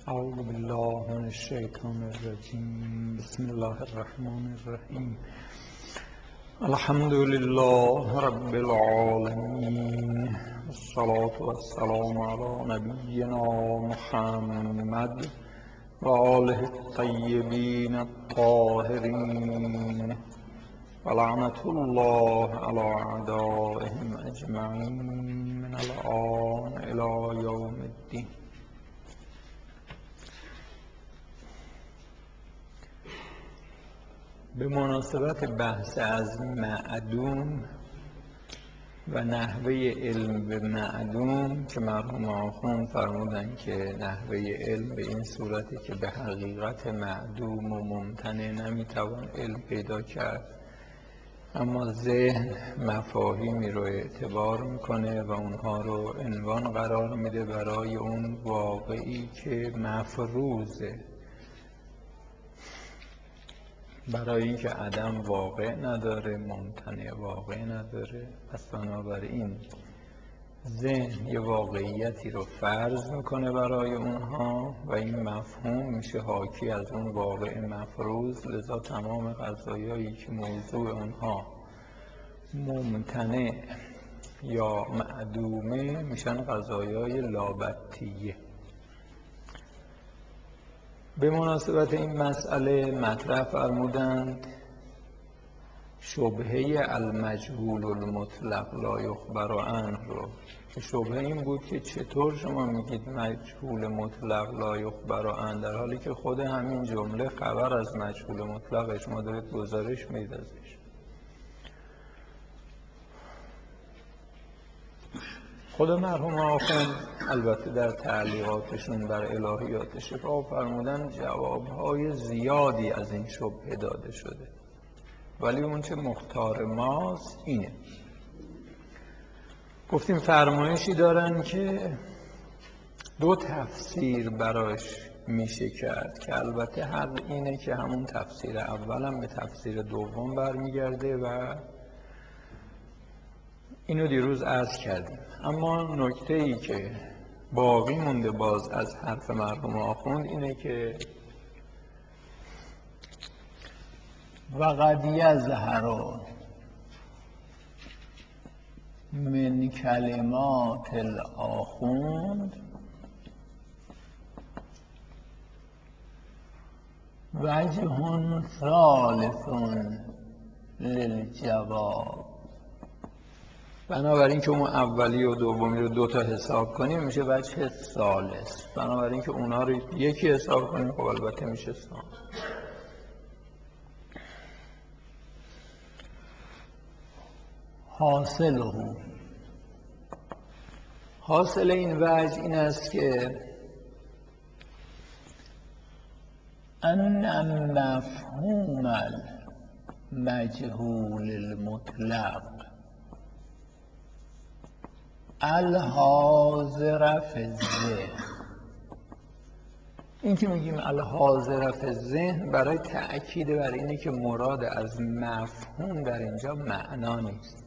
اعوذ بالله من الشیطان الرجیم. بسم الله الرحمن الرحیم. الحمد لله رب العالمین، الصلاة والسلام علی نبینا محمد و آله الطیبین الطاهرین و لعنة الله علی اعدائهم اجمعین من الآن الی یوم الدین. به مناسبت بحث از معدوم و نحوه علم به معدوم که مرحوم آخوند فرمودن که نحوه علم به این صورتی که به حقیقت معدوم و ممتنع نمیتوان علم پیدا کرد، اما ذهن مفاهیمی رو اعتبار میکنه و اونها رو عنوان قرار میده برای اون واقعی که مفروضه، برای اینکه عدم واقع نداره، ممتنع واقع نداره. پس بنابراین ذهن یه واقعیتی رو فرض میکنه برای اونها و این مفهوم میشه حاکی از اون واقع مفروض. لذا تمام قضایایی که موضوع اونها ممتنع یا معدومه میشن قضایای لابدیه. به مناسبت این مسئله مطرح فرمودند شبهه المجهول المطلق لا یخبر عنه رو، که شبهه این بود که چطور شما میگید مجهول مطلق لا یخبر عنه در حالی که خود همین جمله خبر از مجهول مطلق شما دارید گزارش میدید ازش. خود مرحوم آخوند البته در تعلیقاتشون بر الهیات شفا فرمودن جوابهای زیادی از این شبهه داده شده، ولی اون چه مختار ماست اینه. گفتیم فرمایشی دارن که دو تفسیر براش میشه کرد که البته حق اینه که همون تفسیر اولم به تفسیر دوم برمیگرده و اینو دیروز عرض کردیم. اما نکته ای که باقی مونده باز از حرف مرحوم آخوند اینه که و قد یظهر من کلمات الآخوند وجه ثالث للجواب. بنابراین که اون اولی و دومی رو دوتا حساب کنیم میشه وجه ثالث. بنابراین که اونا رو یکی حساب کنیم خب البته میشه ثالث. حاصل این وجه این است که ان مفهوم المجهول المطلق الحاضر فی الذهن، این که میگیم الحاضر فی الذهن برای تأکید بر اینه که مراد از مفهوم در اینجا معنا نیست.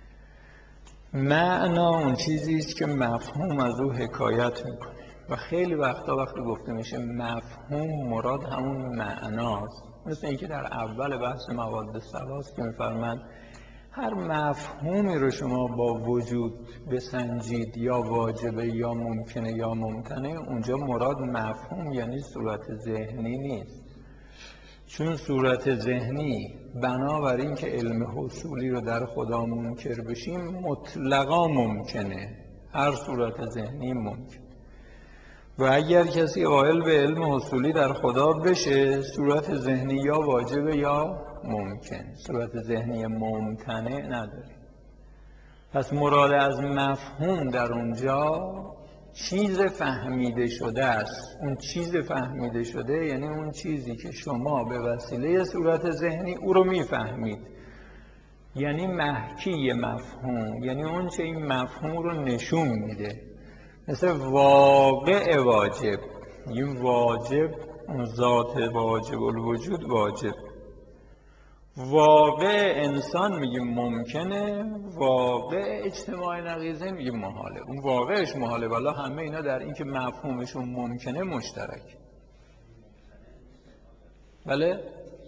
معنا اون چیزی است که مفهوم از او حکایت میکنه و خیلی وقتا وقتی گفته میشه مفهوم مراد همون معناست. مثل اینکه در اول بحث مواد ثلاث که میفرمند هر مفهومی رو شما با وجود بسنجید، یا واجبه یا ممکنه یا ممتنه، اونجا مراد مفهوم یعنی صورت ذهنی نیست، چون صورت ذهنی بنابراین که علم حصولی رو در خدا منکر بشیم مطلقا ممکنه، هر صورت ذهنی ممکن. و اگر کسی قائل به علم حصولی در خدا بشه صورت ذهنی یا واجبه یا ممکن، صورت ذهنی ممتنع نداره. پس مراد از مفهوم در اونجا چیز فهمیده شده است. اون چیز فهمیده شده یعنی اون چیزی که شما به وسیله صورت ذهنی او رو میفهمید، یعنی محکی مفهوم، یعنی اون چه این مفهوم رو نشون میده. مثل واقع واجب، این واجب اون ذات واجب الوجود واجب، واقع انسان میگیم ممکنه، واقع اجتماع نقیضه میگیم محاله. اون واقعش محاله، والا همه اینا در این که مفهومشون ممکنه مشترک. بله؟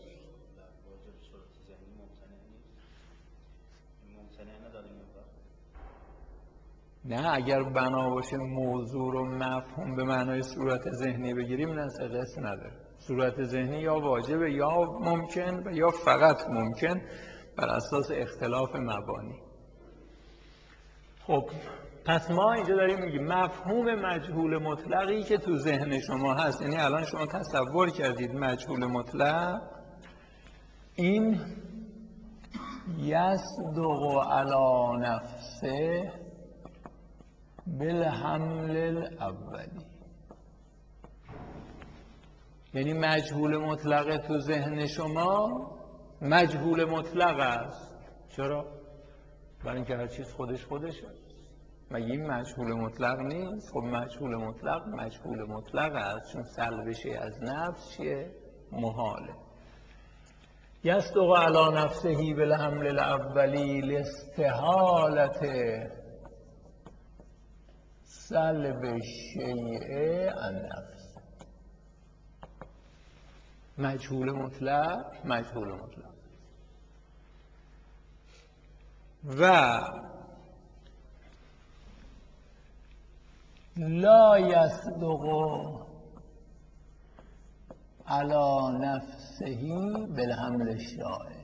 نه، اگر بنا باشه موضوع رو مفهوم به معنای صورت ذهنی بگیریم نه قصد نداره. صورت ذهنی یا واجبه یا ممکن و یا فقط ممکن بر اساس اختلاف مبانی. خب پس ما اینجا داریم میگیم مفهوم مجهول مطلقی که تو ذهن شما هست، یعنی الان شما تصور کردید مجهول مطلق این یصدق علی نفسه بالحمل الاولی، یعنی مجهول مطلق تو ذهن شما مجهول مطلق است. چرا؟ برای اینکه هر چیز خودشه. مگه این مجهول مطلق نیست؟ خب مجهول مطلق است، چون سلبشه از نفس چیه؟ محاله. یصدق علی نفسه بالحمل الاولی لاستحالة سلب الشیء عن نفس. مجهول مطلق و لا یصدق علی نفسه بالحمل الشائع.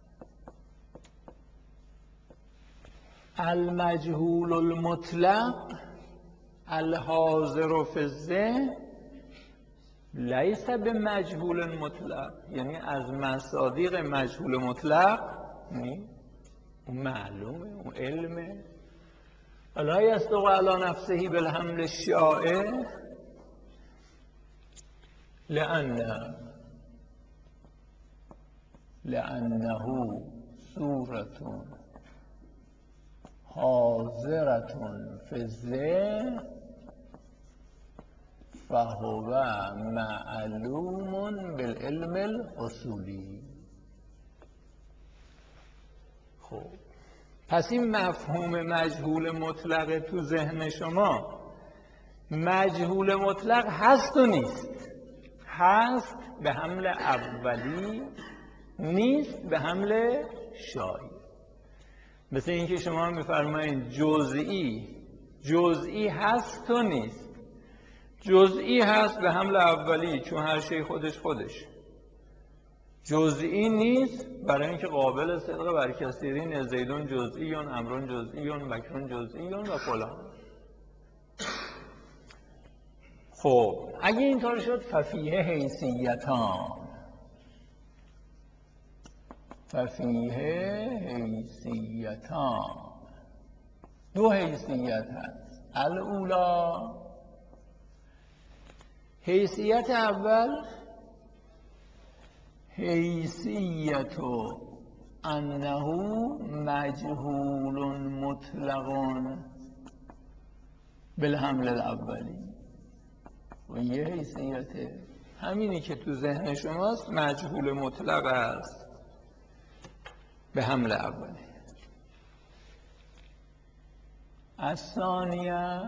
المجهول المطلق الحاضر فی الذهن لیس بمجهول مطلق، یعنی از مصادیق مجهول مطلق نیست. اون معلومه، اون علمه. لا یصدق علی نفسه بالحمل الشائع لأنه صورة حاضرة فی الذهن فهو معلوم بالعلم الاصولی. خب پس این مفهوم مجهول مطلق تو ذهن شما مجهول مطلق هست و نیست. هست به حمل اولی، نیست به حمل شایع. مثل اینکه شما میفرمایید جزئی هست و نیست. جزئی هست به حمل اولی، چون هر شی خودش. جزئی نیست برای اینکه قابل صدق بر کثیرین، زیدون جزئیون، امرون جزئیون، بکرون جزئیون و فلان. خب اگه اینطور شد ففیه حیثیتان، دو حیثیت هست. الاولا، حیثیت اول حیثیت انه مجهول مطلق بالحمل الاولی. و یه حیثیت همینی که تو ذهن شماست مجهول مطلق است به حمل اولی. الثانیه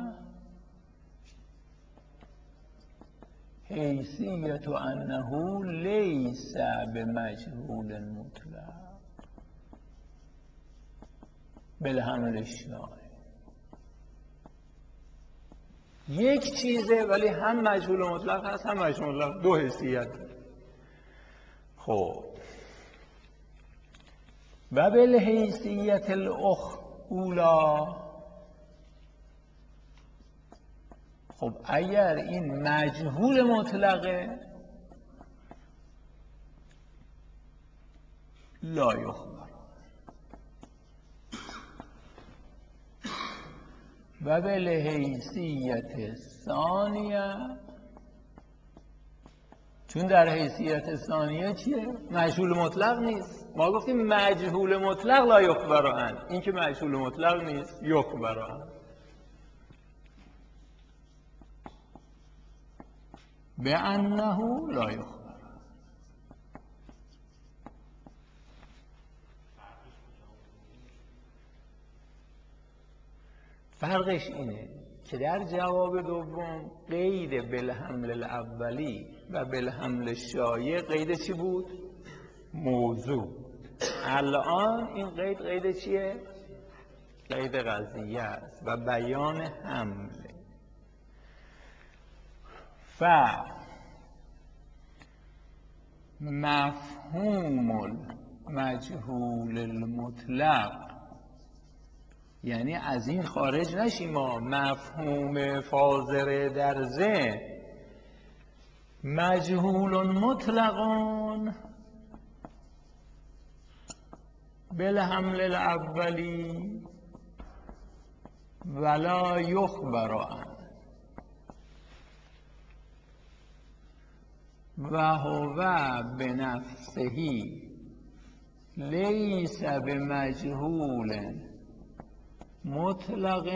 حیثیت انه لیس بمجهول مطلق بالحمل الشائع. یک چیزه ولی هم مجهول مطلق هست هم مجهول مطلق، دو حیثیت. خب و بالحیثیت الاولا، خب اگر این مجهول مطلقه لا یخبر. و بالحیثیت ثانیه، چون در حیثیت ثانیه چیه؟ مجهول مطلق نیست. ما گفتیم مجهول مطلق لا یخبر عنه، این که مجهول مطلق نیست یخبر عنه. به انه لا یخبر. فرقش اینه که در جواب دوم قید بالحمل الاولی و بالحمل شایع قید چی بود؟ موضوع. الان این قید چیه؟ قید قضیه است و بیان حمل. مفهوم المجهول المطلق، یعنی از این خارج نشیم ما، مفهوم فاضل در ذهن مجهول مطلقان بالحمل الاولی ولا یخبر عنه و هو بنفسه لیس بمجهول مطلق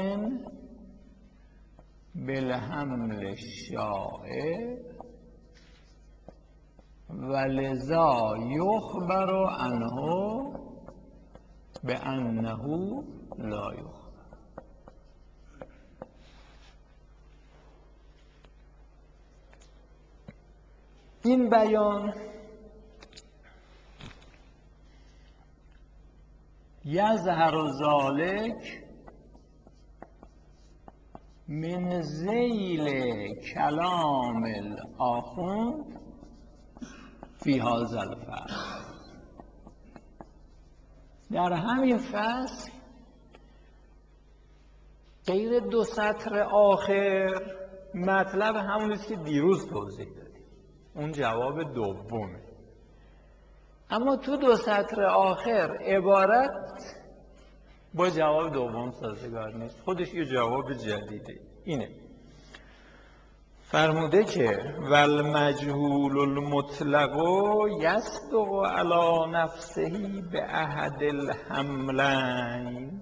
بالحمل الشائع ولذا یخبر عنه بأنه لا یخبر. این بیان یظهر ذلک من ذیل کلام الآخوند فی هذا الفصل. در همین فصل غیر 2 سطر آخر مطلب همونیست که دیروز توضیح دادیم، اون جواب دومه. اما تو 2 سطر آخر عبارت با جواب دوم سازگار نیست، خودش یه جواب جدیده. اینه فرموده که والمجهول المطلق یصدق علی نفسه باحد الحملین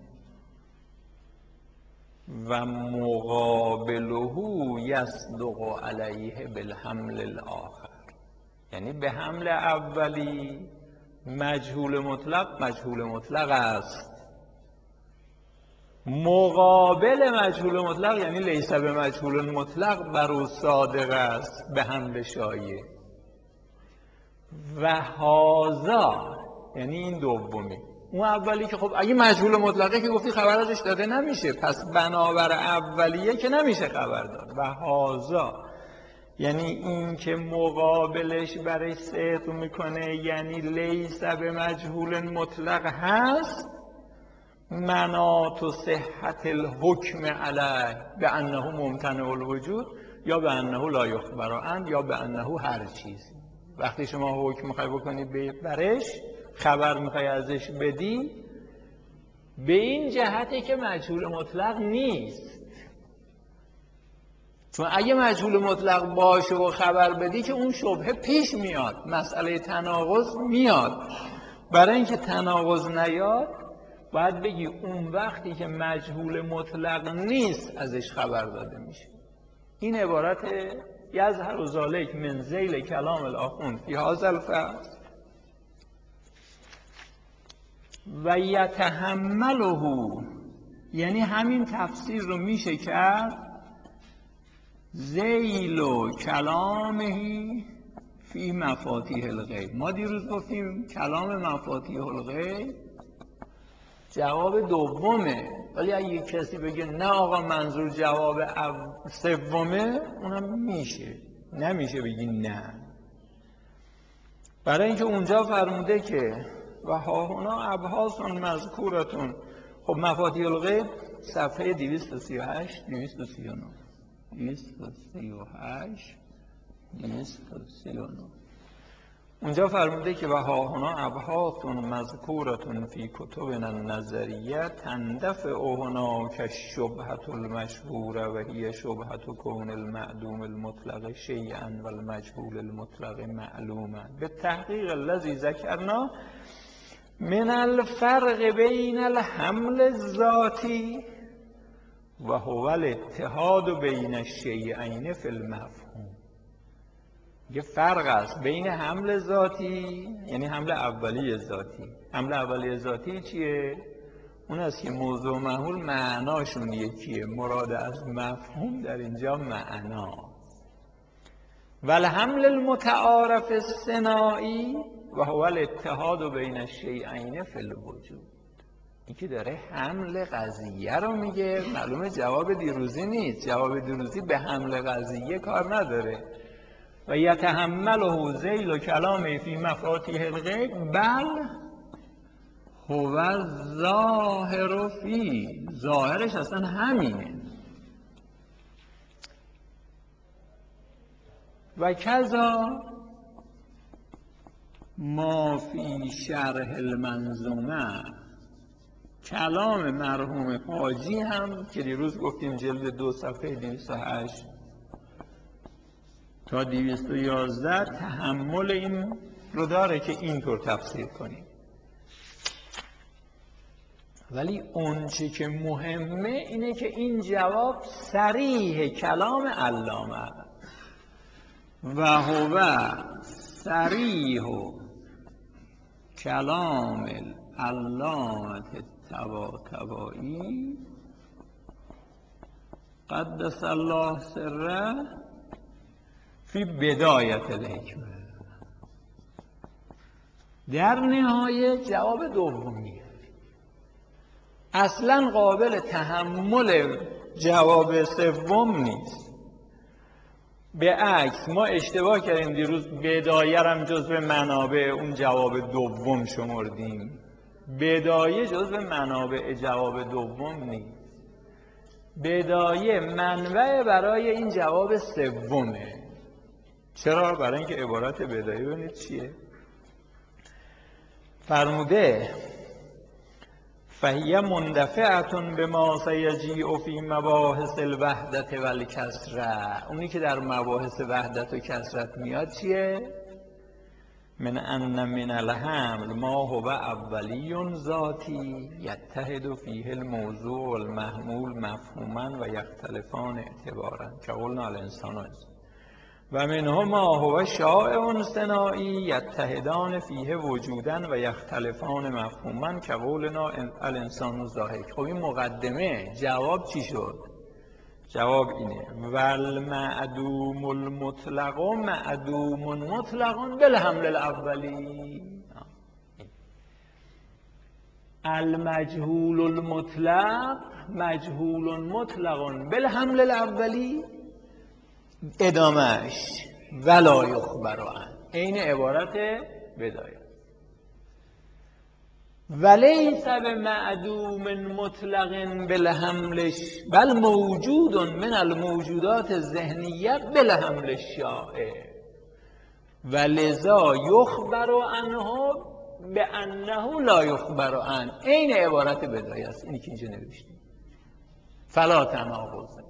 و مقابله یصدق علیه بالحمل الاخر. یعنی به حمل اولی مجهول مطلق است، مقابل مجهول مطلق یعنی لیس به مجهول مطلق بر او صادق است به حمل شایع. و هذا یعنی این دومی. اون اولی که خب اگه مجهول مطلقه که گفتی خبر ازش داده نمیشه، پس بنابر اولیه که نمیشه خبر داد. و هذا یعنی این که مقابلش برای صدق میکنه، یعنی لیس به مجهول مطلق هست، مناط صحت الحکم علیه به انه ممتنع الوجود یا به انه لا یخبر عنه یا به انه هر چیزی. وقتی شما حکم میخوای بکنی برش، خبر میخوای ازش بدی، به این جهته که مجهول مطلق نیست. چون اگه مجهول مطلق باشه و خبر بدی که اون شبهه پیش میاد، مسئله تناقض میاد. برای اینکه تناقض نیاد باید بگی اون وقتی که مجهول مطلق نیست ازش خبر داده میشه. این عبارت یظهر ذلک من ذیل کلام الآخوند فی هذا الفصل و یتحمله، یعنی همین تفسیر رو میشه کرد ذیل کلامه فی مفاتیح الغیب. ما دیروز گفتیم کلام مفاتیح الغیب جواب دومه، ولی اگه کسی بگه نه آقا منظور جواب سومه، اونم میشه، نمیشه بگی نه. برای اینکه اونجا فرموده که و ها هنا ابحاث مذکورتون. خب مفاتیح الغیب صفحه 238 239 238 239 اونجا فرموده که و ها هنا ابحاث مذکورتون فی کتبنا النظریه تندفع هناک الشبهة المشهوره و هی شبهة کون المعدوم المطلق شیئا و المجهول المطلق معلوما به تحقیق الذی ذکرنا من الفرق بین الحمل الذاتی و هو الاتحاد بین الشیئین فی المفهوم. یه فرق است بین حمل ذاتی، یعنی حمل اولی ذاتی. حمل اولی ذاتی چیه؟ اون است که موضوع و محمول معناشون یکیه. مراد از مفهوم در اینجا معنا. والحمل المتعارف الصناعی و هو الاتحاد بین الشیئین فی الوجود. این که داره حمل قضیه رو میگه، معلومه جواب دیروزی نیست. جواب دیروزی به حمل قضیه کار نداره. و یتحمله ذیل کلام فی مفاتیح الغیب بل هو ظاهر فی، ظاهرش اصلا همینه. و کذا ما فی شرح المنظومه، کلام مرحوم حاجی هم که دیروز گفتیم جلد 2 صفحه 208 تا 211 تحمل این رو داره که اینطور تفسیر کنیم. ولی اونچه که مهمه اینه که این جواب صریح کلام علامه و هو صریح کلام علامه طباطبایی قدس الله سره فی بدایت الحکمه. در نهایت جواب دومیه اصلا قابل تحمل جواب سوم نیست. به عکس ما اشتباه کردیم دیروز، بدایه هم جزو منابع اون جواب دوم شمردیم. بدایه جزو منابع جواب دوم نیست. بدایه منبع برای این جواب سومه. چرا؟ برای اینکه عبارت بدایه ببینید چیه فرموده: فهی مندفعه بما سیجیء فی مباحث الوحدت و الکثرة. اونی که در مباحث وحدت و کثرت میاد چیه؟ من ان من الحمل ما هو اولی ذاتی یتحد فیه الموضوع و المحمول مفهوما و یختلفان اعتبارا که قلنا الانسان و منه ما هو شائع صناعی یتحدان فیه وجودا و یختلفان مفهوما که قولنا الانسان ضاحک. خب این مقدمه. جواب چی شد؟ جواب اینه: والمعدوم المطلق معدوم مطلق بالحمل الاولی. المجهول المطلق مجهول مطلق بالحمل الاولی. ادامهش ولا یخبر عنه، این عبارت بدایه. ولیس بمعدوم مطلق بالحملش بل موجود من الموجودات الذهنیه بالحمل الشائع ولذا یخبر عنه بانه لا یخبر عنه. این عبارت بدایه است. اینی که اینجا نوشتیم فلا تناقض.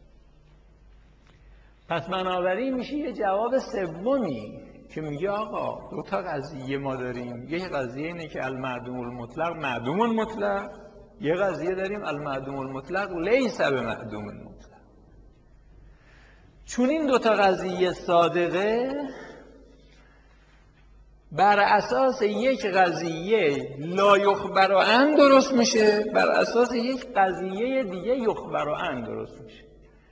پس بنابراین میشه یه جواب سومی که میگه آقا دو تا قضیه ما داریم. یه قضیه اینه که المعدوم المطلق معدوم مطلق، یه قضیه داریم المعدوم المطلق لیس بمعدوم مطلق. چون این دو تا قضیه صادقه، بر اساس یک قضیه لا یخبر عنه درست میشه، بر اساس یک قضیه دیگه یخبر عنه درست میشه.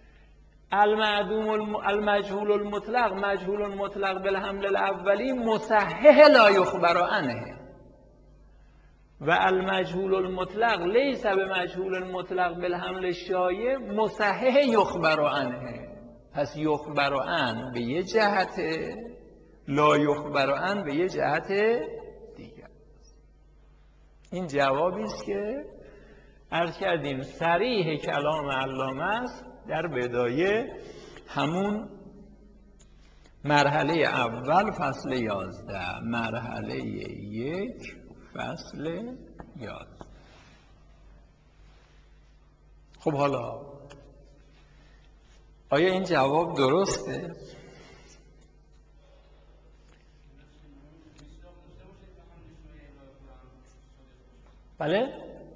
المجهول المطلق مجهول مطلق بالحمل الاولی مصحح لا یخبر عنه و المجهول المطلق لیس بمجهول مطلق بالحمل الشایع مصحح یخبر عنه. پس یخبر عنه به یه جهته، لا یخبر عنه به یه جهت دیگر. این جوابی است که عرض کردیم صریح کلام علامه است در بدایه، همون مرحله اول فصل 11، مرحله 1 فصل 11. خب حالا آیا این جواب درسته؟ بله؟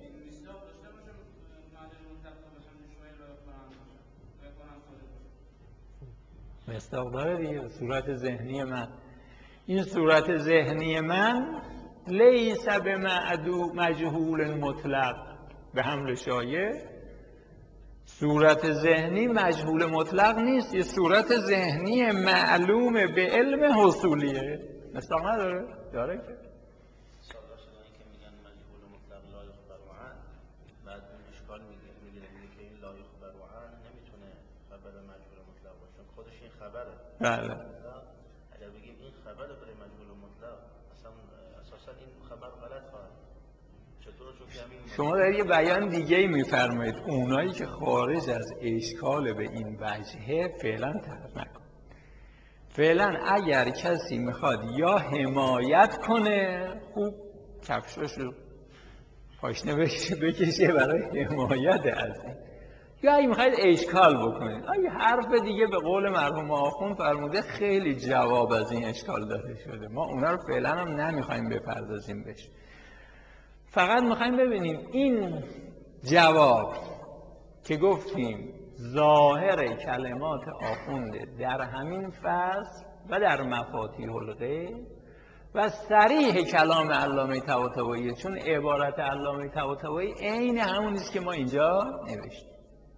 مصداق داره دیگه. صورت ذهنی من، این صورت ذهنی من لیس بمعدوم مجهول مطلق به حمل شایع صورت ذهنی مجهول مطلق نیست، یه صورت ذهنی معلوم به علم حصولیه. مصداق نداره؟ داره که سال‌ها شدن که میگن مجهول مطلق لا یخبر عنه، بعد اون اشکال میگه که این لا یخبر عنه نمیتونه خبر مجهول مطلق باشه، خودش این خبره. بله. اگر بگیم این خبره برای مجهول مطلق، اساسا این خبر غلط خواهد. چطور؟ چون که همین شما در یه بیان دیگه میفرمایید اونایی که خارج از اشکال به این وجهه فعلا طرف نکن. فعلا اگر کسی میخواد یا حمایت کنه خوب کفشاشو پاشنه بکشه برای حمایت از این، یا اگه میخواید اشکال بکنید. اگه حرف دیگه به قول مرحوم آخوند فرموده خیلی جواب از این اشکال داده شده، ما اونا رو فعلا هم نمیخوایم بپردازیم بهش، فقط میخوایم ببینیم این جواب که گفتیم ظاهر کلمات آخونده در همین فصل و در مفاتیح الغیب و صریح کلام علامه طباطبایی، چون عبارت علامه طباطبایی عین همونیست که ما اینجا نوشتیم.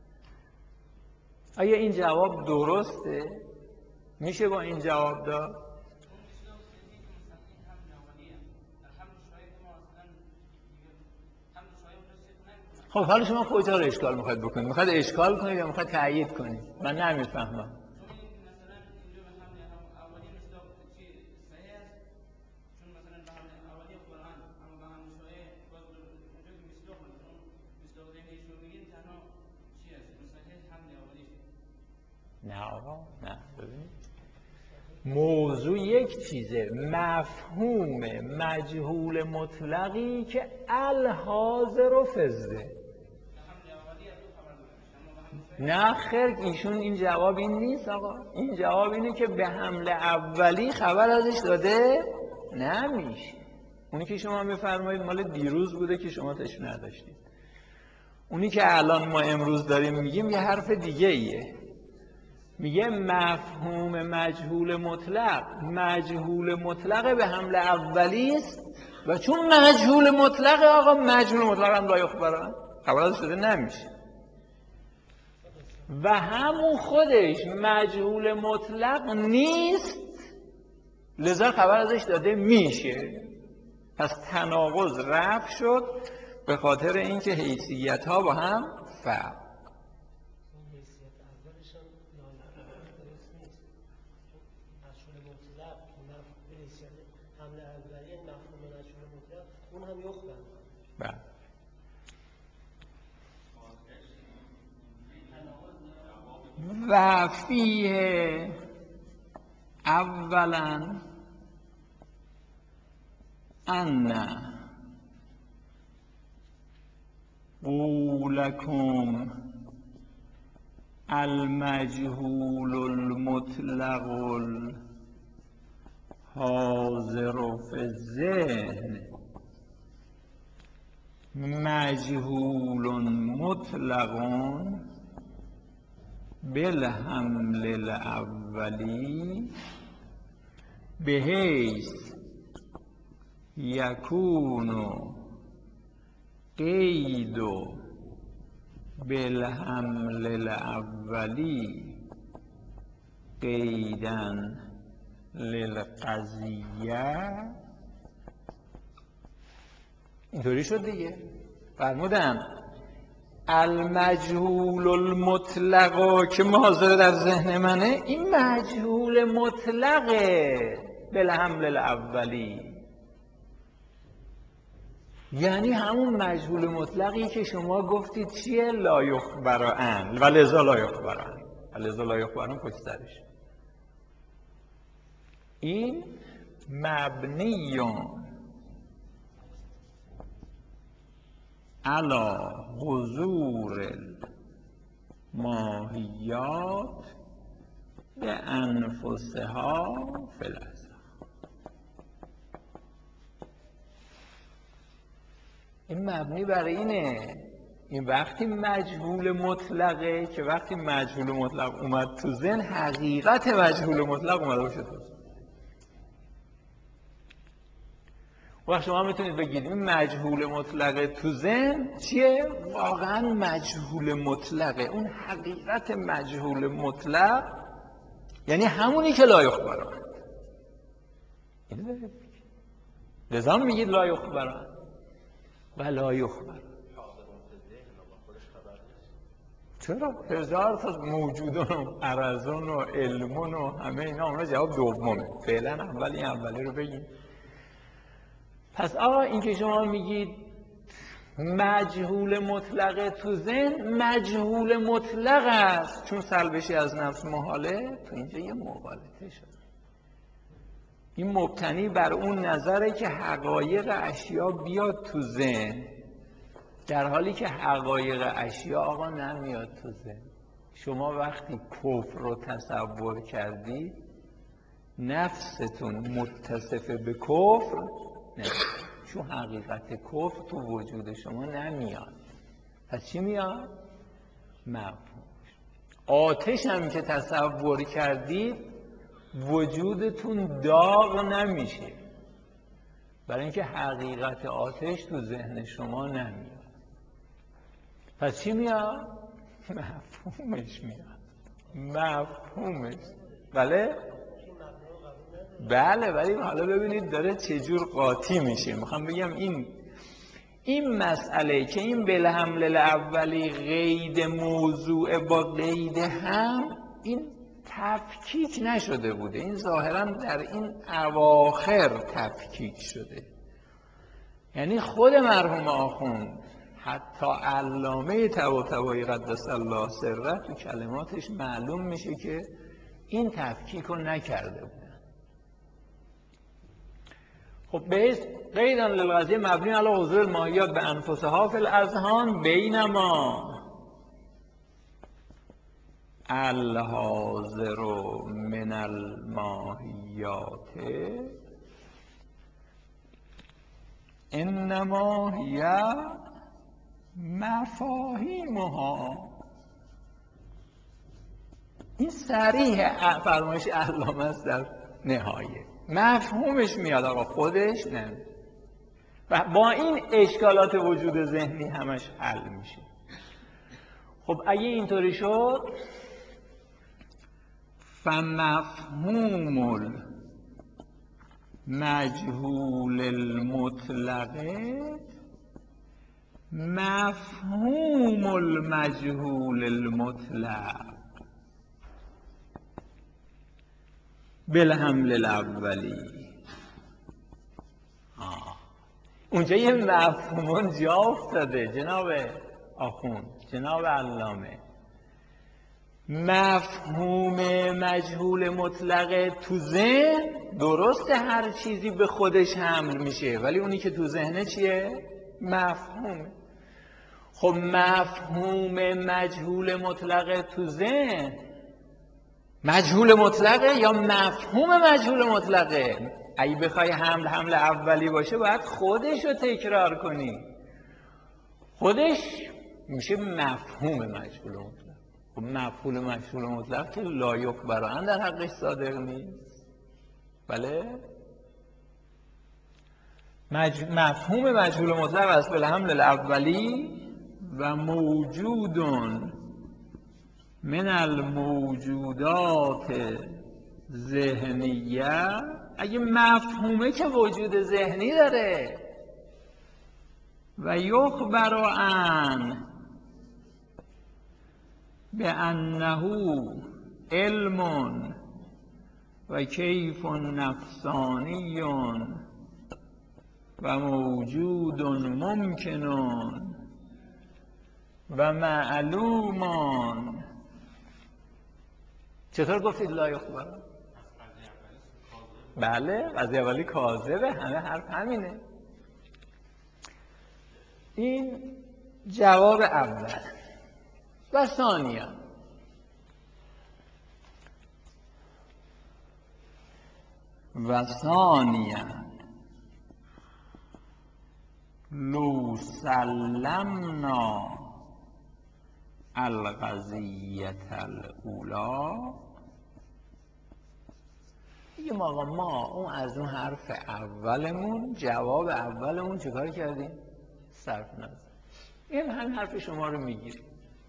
آیا این جواب درسته؟ میشه با این جواب داد؟ خب حالا شما کجا رو اشکال میخواید بکنید؟ میخواید اشکال کنید یا میخواید تأیید کنید؟ من نمیفهمم. نه آقا، نه. ببینید موضوع یک چیزه، مفهوم مجهول مطلقی که الحاضر فزده. نه خیر، ایشون این جواب این نیست آقا. این جواب اینه که به حمل اولی خبر ازش داده نمیشه. اونی که شما میفرمایید مال دیروز بوده که شما تش نداشتید. اونی که الان ما امروز داریم میگیم یه حرف دیگه ایه. میگه مفهوم مجهول مطلق به حمل اولی است و چون مجهول مطلق آقا مجهول مطلق هم لا یخبر خبر ازش داده نمیشه و همون خودش مجهول مطلق نیست لذا خبر ازش داده میشه. پس تناقض رفع شد به خاطر اینکه حیثیت ها با هم فرق. و فیه اولا ان قولکم المجهول المطلق الحاضر فی الذهن مجهول مطلق بالحمل الاولی بحیث یکون قید بالحمل الاولی قیدا للقضیه. اینطوری شد دیگه. فرمودن المجهول المطلق که حاضر در ذهن منه، این مجهول مطلقه بالحمل الاولی، یعنی همون مجهول مطلقی که شما گفتید چیه؟ لا یخبر عنه و لذا لا یخبر عنه و لذا لا یخبر عنه پشت سرش. این مبنیون علی حضور الماهیات به انفسها فی الازل. این مبنی بر اینه، این وقتی مجهول مطلقه که وقتی مجهول مطلق اومد تو ذهن حقیقت مجهول مطلق اومده باشه تو ذهن. و شما میتونید بگید این مجهول مطلقه تو ذهن چیه؟ واقعا مجهول مطلقه. اون حقیقت مجهول مطلق یعنی همونی که لا یخبران. لذا میگید لا یخبران و لا یخبران. چرا؟ هزار تا موجودون و عرضون و علمون و همه اینا. اونا جواب دومه. فعلا اول این اولی رو بگیم. پس آقا این که شما میگید مجهول مطلقه تو ذهن، مجهول مطلق است چون سلبشی از نفس محاله. تو اینجا یه مغالطه شد. این مبتنی بر اون نظره که حقایق اشیا بیاد تو ذهن، در حالی که حقایق اشیا آقا نمیاد تو ذهن. شما وقتی کفر رو تصور کردید نفستون متصف به کفر نمیاد، چون حقیقت کفر تو وجود شما نمیاد. پس چی میاد؟ مفهوم. آتش هم که تصور کردید وجودتون داغ نمیشه، برای اینکه حقیقت آتش تو ذهن شما نمیاد. پس چی میاد؟ مفهومش میاد. مفهومش. بله؟ بله. ولی حالا ببینید داره چجور قاطی میشه. میخوام بگم این مسئله که این بالحمل الاولی قید موضوع با قید هم، این تفکیک نشده بوده. این ظاهرا در این اواخر تفکیک شده. یعنی خود مرحوم آخوند حتی علامه طباطبایی قدس الله سره تو کلماتش معلوم میشه که این تفکیک رو نکرده بودن. خب قیدان للقضیه مبنی علی حضور الماهیات به انفسها فی الاذهان بینما الحاضر من الماهیات انما هی مفاهیمها. این صریح فرمایش علامه است در نهایه. مفهومش میاد آقا، خودش نه. و با این اشکالات وجود ذهنی همش حل میشه. خب اگه اینطوری شد فمفهوم المجهول المطلقه مفهوم المجهول المطلق بالحمل الاولی. اونجا یه مفهومون جا افتاده جناب آخوند، جناب علامه. مفهوم مجهول مطلقه تو ذهن درسته هر چیزی به خودش حمل میشه، ولی اونی که تو ذهنه چیه؟ مفهومه. خب مفهوم مجهول مطلقه تو ذهن مجهول مطلقه یا مفهوم مجهول مطلقه؟ اگه بخوای حمل اولی باشه باید خودش رو تکرار کنی. خودش میشه مفهوم مجهول مطلق. خب مفهوم مجهول مطلق که لا یخبران در حقش صادق نیست. بله؟ مفهوم مجهول مطلق است بالحمل الاولی و موجودون من الموجودات ذهنیه. اگه مفهومه که وجود ذهنی داره. و یخبر عن به انه علم و کیف نفسانی و موجود ممکن و معلوم. چطور گفتید لا یخبر؟ بله، قضیه اولی کاذبه. همه حرف همینه. این جواب اول. و ثانیا لو سلمنا القضیة الاولی بگیم آقا ما اون از اون حرف اولمون جواب اولمون چیکار کردیم؟ صرف نظر. این همین حرف شما رو میگیریم.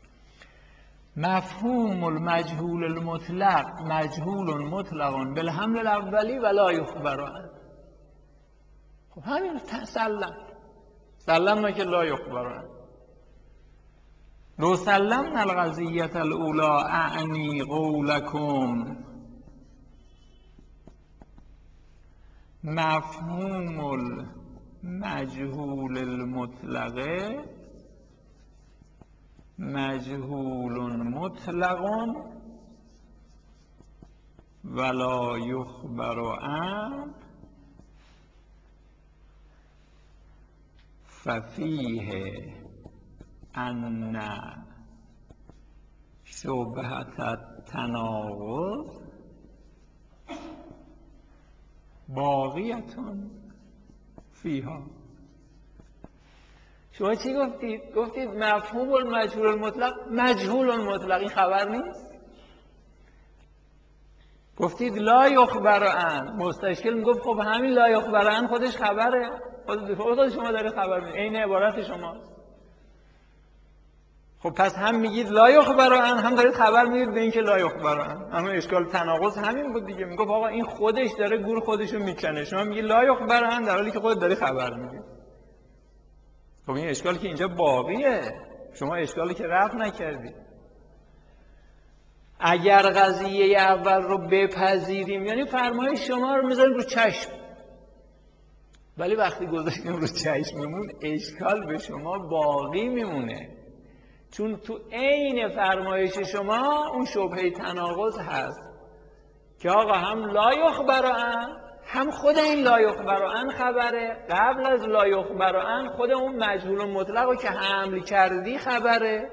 مفهوم المجهول المطلق مجهول مطلق بالحمل الاولی ولا یخبر عنه. خب همین سلمنا که لا یخبر عنه. لو سلمنا القضیة الاولی اعنی قولکم مفهوم المجهول المطلق مجهول مطلق ولا یخبر عنه ففیه ان شبهة التناقض باقیة فیها. شما چی گفتید؟ گفتید مفهوم المجهول المطلق مجهول المطلق، این خبر نیست. گفتید لا یخبر عنه، مستشکل میگفت خب همین لا یخبر عنه خودش خبره، خود شما داره خبر میدید، این عبارت شماست. خب پس هم میگید لا یخبر عنه، هم دارید خبر میدید به اینکه لا یخبر عنه. اما اشکال تناقض همین بود دیگه. میگفت آقا این خودش داره گور خودشو میکنه، شما میگید لا یخبر عنه در حالی که خودت داری خبر میدی. خب این اشکالی که اینجا باقیه، شما اشکالی که رفع نکردی. اگر قضیه اول رو بپذیریم یعنی فرمایش شما رو میذاریم رو چشم، ولی وقتی گذاشتیم رو چشممون اشکال به شما باقی میمونه، چون تو عین فرمایش شما اون شبهه تناقض هست که آقا هم لا یخبر عنه، هم خود این لا یخبر عنه خبره، قبل از لا یخبر عنه خود اون مجهول مطلق رو که حمل کردی خبره.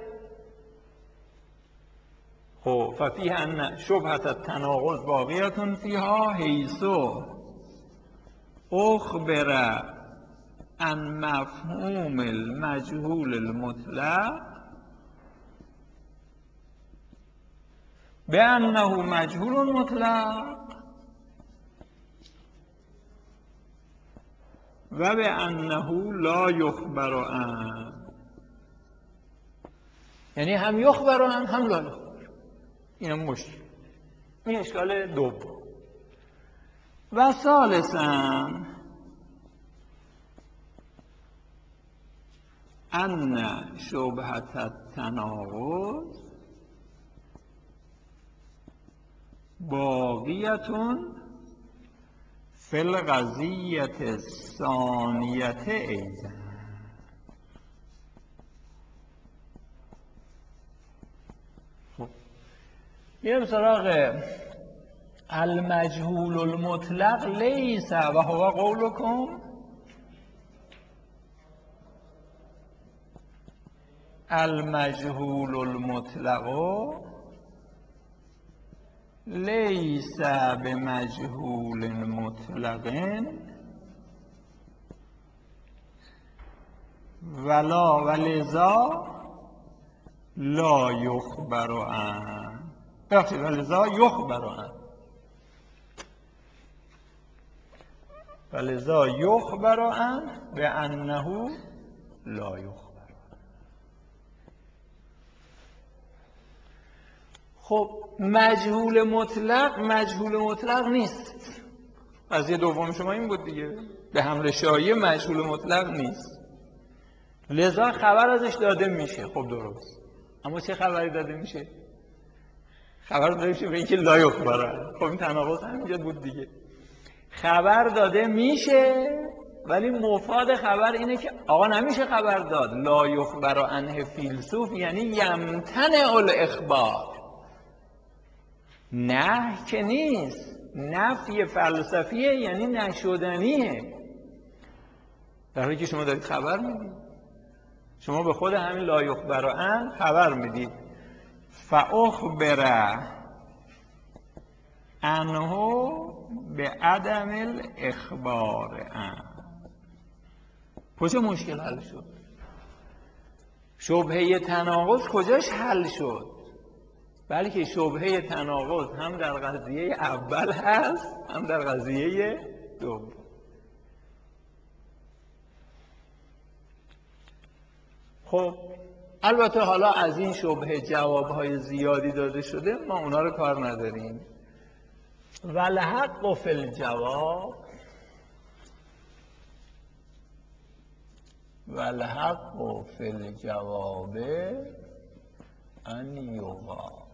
خب ففیه ان شبهة التناقض باقیة فیها حیث اخبر عن مفهوم المجهول المطلق بأنه مجهول مطلق و بأنه لا یخبر عنه. یعنی هم یخبر عنه هم لا یخبر. این مشکل، این اشکال دوم. و ثالثاً ان شبهة التناقض باقیة فی القضیة الثانیة ایضا. میرم سراغ المجهول المطلق لیس و هو قولکم المجهول المطلق لیس بمجهول مطلق ولذا لا یخبر عنه. بخشید ولذا یخبر عنه، ولذا یخبر عنه بأنه لا یخبر. خب مجهول مطلق نیست. قضیه دوم شما این بود دیگه، به حمل شایع مجهول مطلق نیست، لذا خبر ازش داده میشه. خب درست، اما چه خبری داده میشه؟ خبر داده میشه به اینکه لا یخبر. خب این تناقض همینجا بود دیگه. خبر داده میشه ولی مفاد خبر اینه که آقا نمیشه خبر داد. لا یخبر عنه فیلسوف یعنی یمتنع الاخبار، نه که نیست، نفی فلسفیه یعنی نشدنیه، در حالی که شما دارید خبر میدید. شما به خود همین لا یخبر عنه خبر میدید. فاخبر عنه به عدم الاخبار عنه. کجا مشکل حل شد؟ شبهه تناقض کجاش حل شد؟ بلکه شبهه تناقض هم در قضیه اول هست هم در قضیه دوم. خب البته حالا از این شبهه جوابهای زیادی داده شده، ما اونا رو کار نداریم. والحق فی الجواب، والحق فی الجواب ان یقال.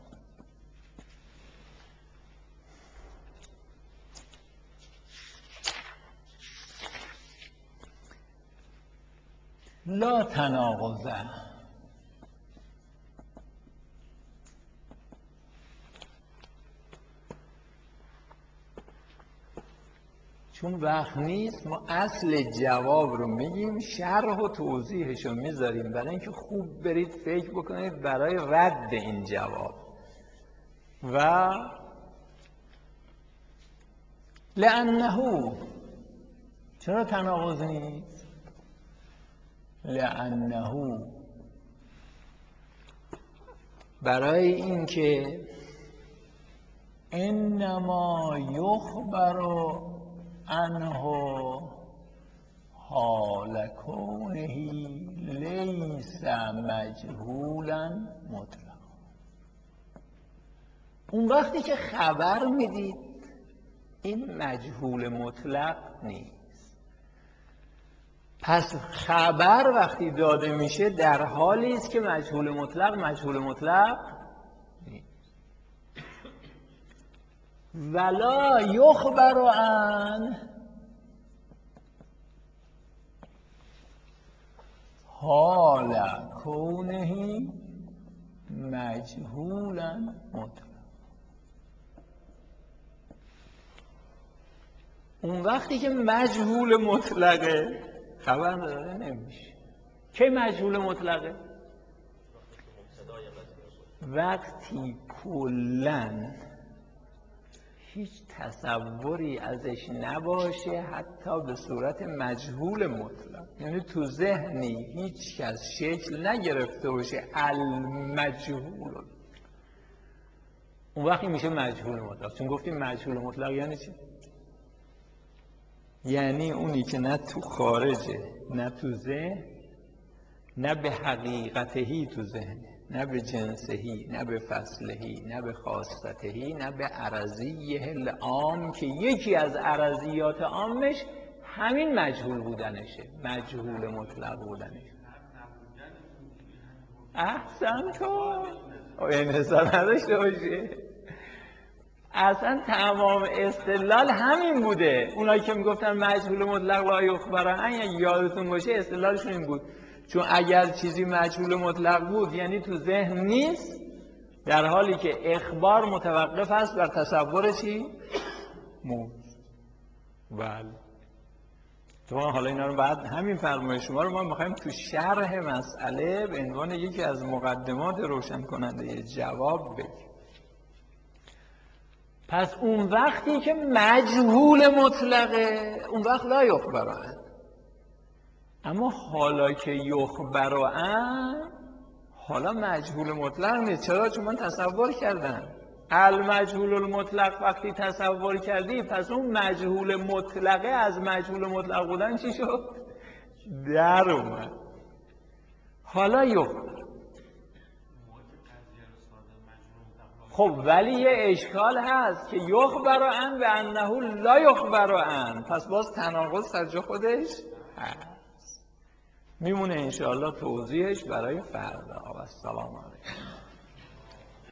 لا تناقض، چون وقت نیست ما اصل جواب رو میگیم، شرح و توضیحش رو میذاریم برای اینکه خوب برید فکر بکنید برای رد این جواب. و لأنه، چرا تناقض نیست؟ لأنه، برای اینکه انما یخبر عنه حال کونه لیس مجهولا مطلقا. اون وقتی که خبر میدید این مجهول مطلق نیست. پس خبر وقتی داده میشه در حالی است که مجهول مطلق نیست. ولا یخبر عن حال کونه مجهولا مطلق. اون وقتی که مجهول مطلقه خبر داده نمیشه. کی مجهول مطلقه؟ وقتی کلن هیچ تصوری ازش نباشه حتی به صورت مجهول مطلق، یعنی تو ذهنی هیچ کس شکل نگرفته باشه المجهول، اون وقتی میشه مجهول مطلق. چون گفتیم مجهول مطلق یعنی چی؟ یعنی اونی که نه تو خارجه نه تو ذهن، نه به حقیقتهی تو ذهنه، نه به جنسهی، نه به فصلهی، نه به خاصتهی، نه به عرضیه العام که یکی از عرضیات عامش همین مجهول بودنشه، مجهول مطلق بودنشه. احسن تو انحصار نداشته باشه. اصلا تمام استدلال همین بوده. اونایی که میگفتن مجهول مطلق لا یخبر عنه، یادتون باشه استدلالشون این بود، چون اگر چیزی مجهول مطلق بود یعنی تو ذهن نیست، در حالی که اخبار متوقف است بر تصور چی؟ موجود. بله تو حالا اینا رو بعد همین فرمایش شما رو ما میخوایم تو شرح مسئله به عنوان یکی از مقدمات روشن کننده جواب بگیم. پس اون وقتی که مجهول مطلقه اون وقت لا یخبر عنه. اما حالا که یخبر عنه حالا مجهول مطلق نیست. چرا؟ چون من تصور کردم. المجهول المطلق وقتی تصور کردی پس اون مجهول مطلقه از مجهول مطلق بودن چی شد؟ در اومد. حالا یخبر. خب ولی یه اشکال هست که یخبر عنه و انه لا یخبر عنه، پس باز تناقض سر جا خودش هست. میمونه انشاءالله توضیحش برای فردا. و السلام علیکم.